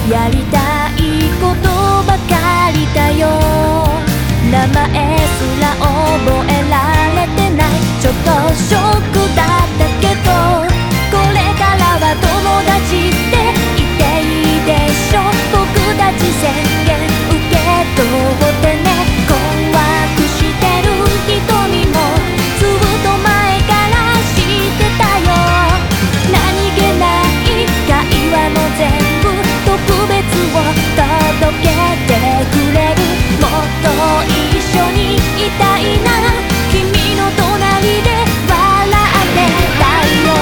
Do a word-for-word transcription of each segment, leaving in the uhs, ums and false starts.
やりたいことばかりだよ。名前すら覚えられてない。ちょっとショックだったけど、これからは友達って言っていいでしょ。僕たち宣言受け取ってね。困惑してる瞳もずっと前から知ってたよ。何気ない会話も全部特別を届けてくれる。もっと一緒にいたいな。君の隣で笑ってたいよ。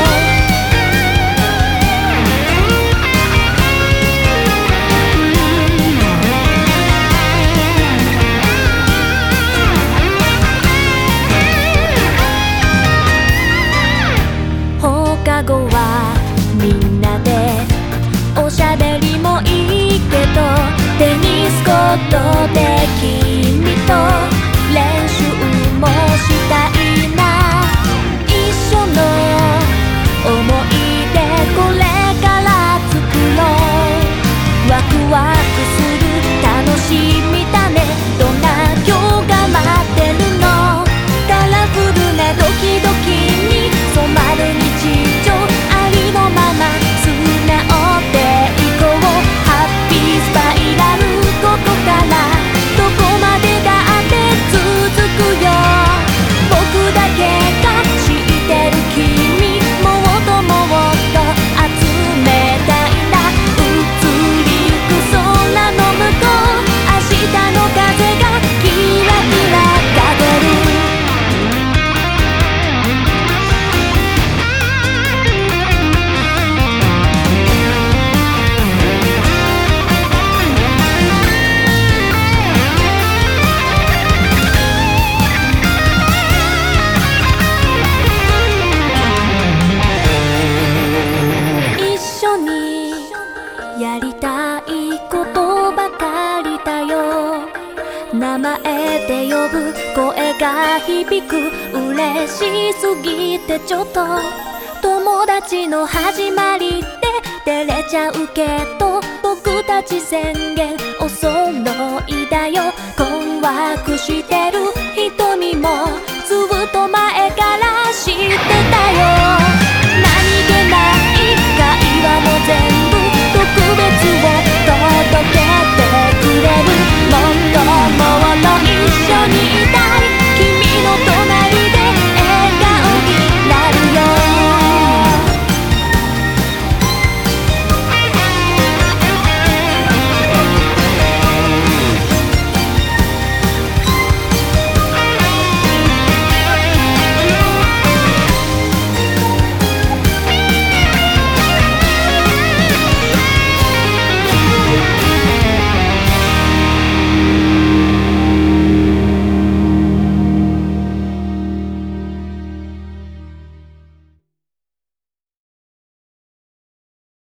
放課後はみんなでおしゃべりもいいけど、テニスコートで君と練習もしたいな。一緒の思い出これから作ろう。ワクワクする楽しみだね。どんな今日が待ってるの。カラフルなドキドキに染まる日常、ありのまま素直でいこう。ハッピースパイラル、ここからどこまでだって続くよ。僕だけが知ってる君、もっともっと集めたいんだ。移りゆく空の向こう、明日の風がキラキラ輝る。一緒にやりたいことばかりだよ。名前で呼ぶ声が響く。嬉しすぎてちょっと友達の始まりって照れちゃうけど、僕たち宣言お揃いだよ。困惑してる瞳もずっと前